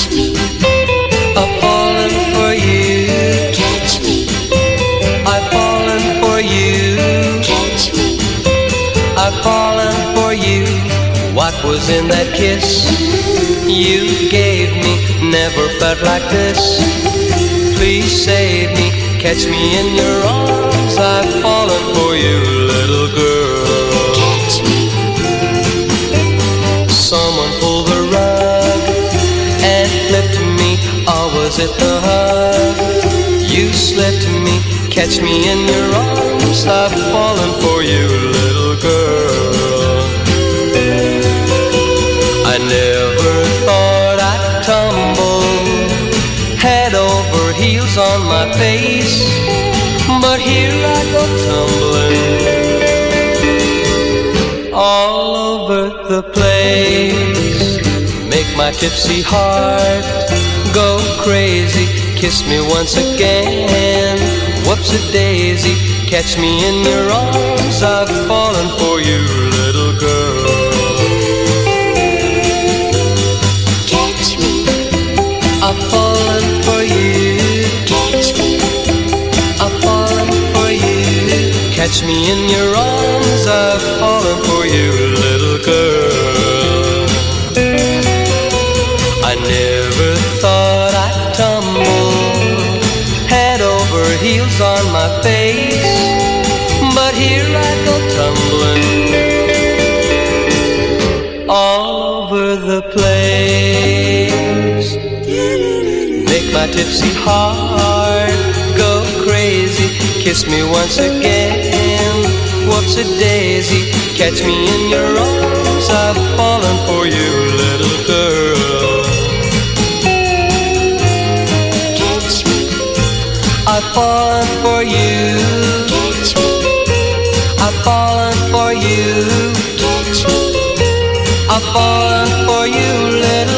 me. I've fallen for you. Catch me. I've fallen for you. Catch me. I've fallen for you. What was in that kiss you gave me? Never felt like this. Please save me. Catch me in your arms. I've fallen for you, little girl. Catch me. Someone pulled the rug and flipped me. Or was it the hug? You slipped me. Catch me in your arms. I've fallen for you, little girl. I never thought I'd tumble head over heels on my face, but here I go tumbling all over the place. Make my tipsy heart go crazy. Kiss me once again. Whoops-a-daisy. Catch me in your arms. I've fallen for you, little girl. Catch me. I've fallen for you. Catch me. I've fallen for you. Catch me in your arms. I've fallen for you, little girl. I never thought I'd tumble head over heels on my face, but here I go tumbling all over the place. Make my tipsy heart go crazy. Kiss me once again. Whoops-a-daisy. Catch me in your arms. I've fallen for you, little girl. Catch me. I've fallen for you. Catch me. I've fallen for you. Catch me. I've fallen for you, little